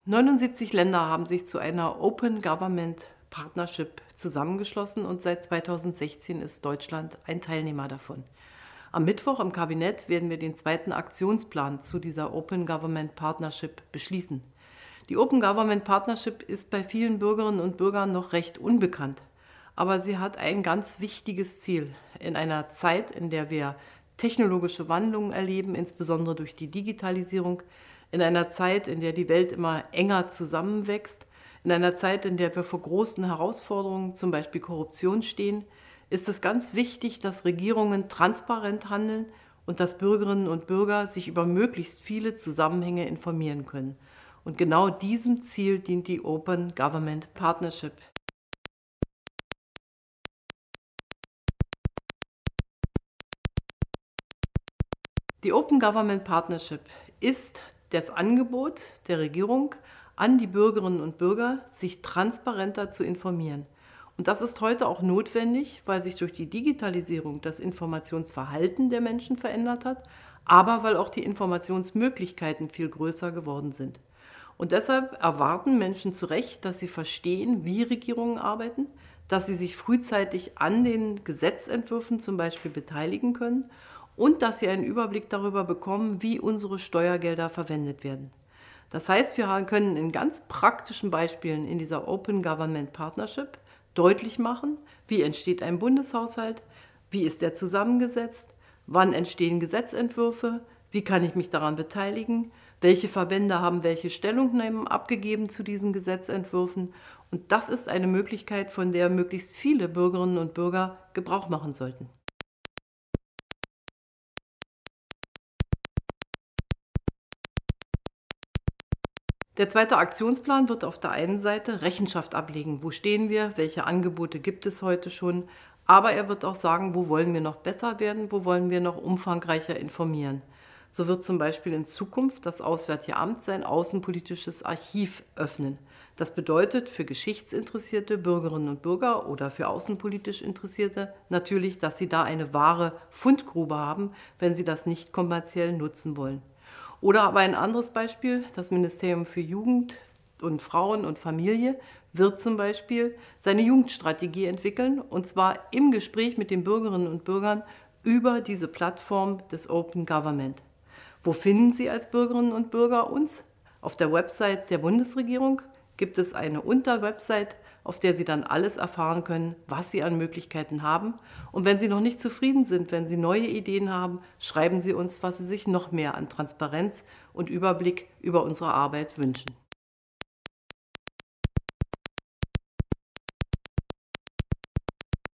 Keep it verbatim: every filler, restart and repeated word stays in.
neunundsiebzig Länder haben sich zu einer Open Government Partnership zusammengeschlossen und seit zweitausendsechzehn ist Deutschland ein Teilnehmer davon. Am Mittwoch im Kabinett werden wir den zweiten Aktionsplan zu dieser Open Government Partnership beschließen. Die Open Government Partnership ist bei vielen Bürgerinnen und Bürgern noch recht unbekannt, aber sie hat ein ganz wichtiges Ziel. In einer Zeit, in der wir technologische Wandlungen erleben, insbesondere durch die Digitalisierung, in einer Zeit, in der die Welt immer enger zusammenwächst, in einer Zeit, in der wir vor großen Herausforderungen, zum Beispiel Korruption, stehen, ist es ganz wichtig, dass Regierungen transparent handeln und dass Bürgerinnen und Bürger sich über möglichst viele Zusammenhänge informieren können. Und genau diesem Ziel dient die Open Government Partnership. Die Open Government Partnership ist das Angebot der Regierung an die Bürgerinnen und Bürger, sich transparenter zu informieren. Und das ist heute auch notwendig, weil sich durch die Digitalisierung das Informationsverhalten der Menschen verändert hat, aber weil auch die Informationsmöglichkeiten viel größer geworden sind. Und deshalb erwarten Menschen zu Recht, dass sie verstehen, wie Regierungen arbeiten, dass sie sich frühzeitig an den Gesetzentwürfen zum Beispiel beteiligen können und dass sie einen Überblick darüber bekommen, wie unsere Steuergelder verwendet werden. Das heißt, wir können in ganz praktischen Beispielen in dieser Open Government Partnership deutlich machen, wie entsteht ein Bundeshaushalt, wie ist er zusammengesetzt, wann entstehen Gesetzentwürfe, wie kann ich mich daran beteiligen, welche Verbände haben welche Stellungnahmen abgegeben zu diesen Gesetzentwürfen. Und das ist eine Möglichkeit, von der möglichst viele Bürgerinnen und Bürger Gebrauch machen sollten. Der zweite Aktionsplan wird auf der einen Seite Rechenschaft ablegen. Wo stehen wir? Welche Angebote gibt es heute schon? Aber er wird auch sagen, wo wollen wir noch besser werden? Wo wollen wir noch umfangreicher informieren? So wird zum Beispiel in Zukunft das Auswärtige Amt sein außenpolitisches Archiv öffnen. Das bedeutet für geschichtsinteressierte Bürgerinnen und Bürger oder für außenpolitisch Interessierte natürlich, dass sie da eine wahre Fundgrube haben, wenn sie das nicht kommerziell nutzen wollen. Oder aber ein anderes Beispiel, das Ministerium für Jugend und Frauen und Familie wird zum Beispiel seine Jugendstrategie entwickeln, und zwar im Gespräch mit den Bürgerinnen und Bürgern über diese Plattform des Open Government. Wo finden Sie als Bürgerinnen und Bürger uns? Auf der Website der Bundesregierung gibt es eine Unterwebsite, auf der Sie dann alles erfahren können, was Sie an Möglichkeiten haben. Und wenn Sie noch nicht zufrieden sind, wenn Sie neue Ideen haben, schreiben Sie uns, was Sie sich noch mehr an Transparenz und Überblick über unsere Arbeit wünschen.